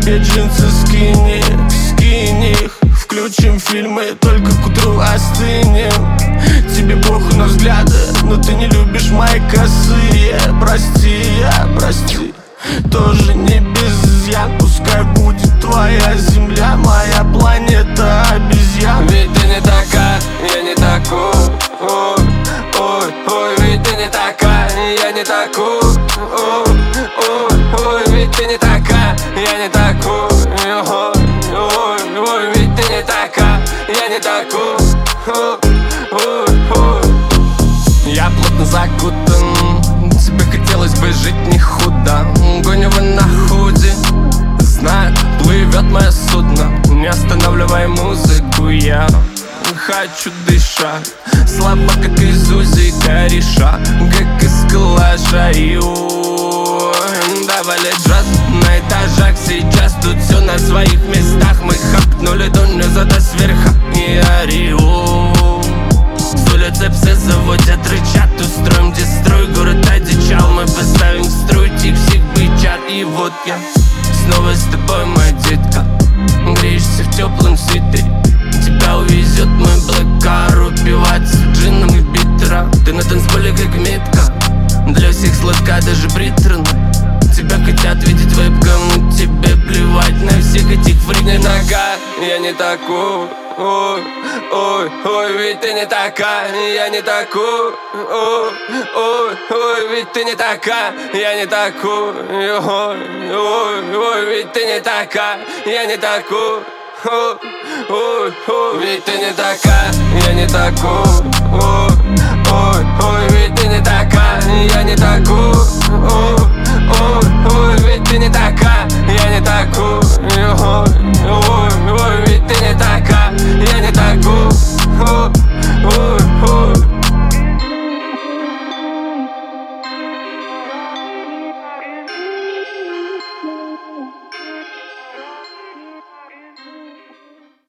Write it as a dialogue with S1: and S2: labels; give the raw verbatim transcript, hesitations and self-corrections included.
S1: себе джинсы скини, скини их. Включим фильмы, только к утру остынем. Тебе похуй на взгляды, но ты не любишь мои косые. Прости, я прости, тоже не без изъян. Пускай будет твоя земля, моя планета обезьян.
S2: Ведь ты не такая, я не такой. Ой, ой, ой, ведь ты не такая, я не такой. Ой, ой, ой, ведь ты не такая, я не такой. Ой, ой, ой, ведь ты не такая, я не такой. Ой, ой, ой.
S1: Я плотно закутан, тебе хотелось бы жить не худо. Гонево на худи, знаю, плывет мое судно. Не останавливай музыку, я хочу дышать. Слабо, как из Узи кореша, как из клаша. И ой, давали джаз на этажах. Сейчас тут все на своих местах. Мы хапнули доню, зато сверху не ори. С улицы псы заводят, рычат. Устроим дестрой, город одичал. Мы поставим в строй, тих всех бычат. И вот я снова с тобой, моя детка. Греешься в теплом свитере. Тебя увезет мой блэккар. Упиваться джином и биттера. Ты на танцполе как метка. Для всех сладка, даже приторно. Тебя хотят видеть вебкам, но тебе плевать на всех этих фрик. Не нога, я не такой. Ой, ой, ой, ведь ты не такая, я не такой. Ой, ой, ой, ведь ты не такая, я не такой. Ой, ой, ой, ведь ты не такая, я не такой. Ой, ой, ой, ведь ты не такая, я не такой.